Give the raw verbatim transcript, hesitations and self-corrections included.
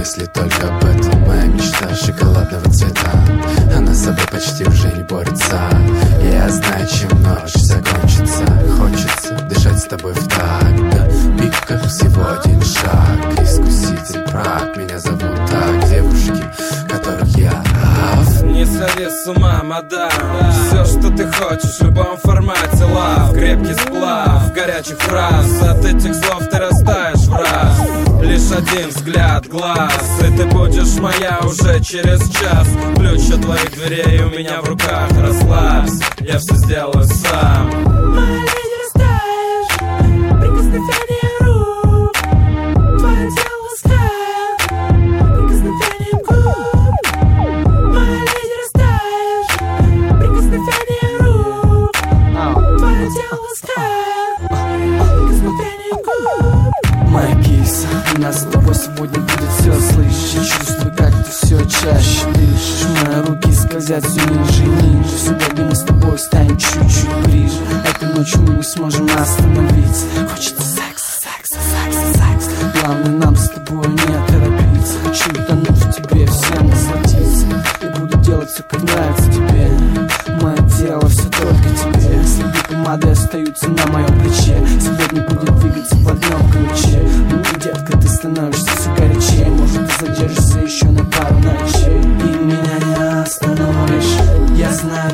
мысли только об этом. Моя мечта шоколадного цвета, она с собой почти уже не борется. Я знаю, чем ночь закончится. Хочется дышать с тобой в такт, да, пика всего один шаг. Искуситель прав, меня зовут так. Девушки, которых я рав. Не сходи с ума, мадам, все, что ты хочешь, в любом формате. Лав, крепкий сплав, горячих фраз. От этих слов ты растаешь в раз. Лишь один взгляд глаз, и ты будешь моя уже через час. Ключ от твоих дверей у меня в руках. Расслабься, я все сделаю сам. Моя леди, растаешь, прикосновение рук. Твое тело ласкает, прикосновением губ. Моя леди, растаешь, прикосновение рук. Твое тело ласкает, прикосновением губ. Моя киса, у нас с тобой сегодня будет все. Слышишь, я чувствую, как ты все чаще дышишь. Мои руки скользят все ниже и ниже. Сегодня мы с тобой станем чуть-чуть ближе. Этой ночью мы не сможем остановиться. Хочется секса, секса, секса, секса. Главное нам с тобой не торопиться. Хочу утонуть в тебе, всем насладиться. Я буду делать все, как нравится тебе. Мое тело все только тебе. Следы помады остаются на моем плече. Сегодня будет двигаться в одном ключе. Ну, детка, ты становишься все горячее. Может, ты задержишься еще на пару ночей. И меня не остановишь. Я знаю,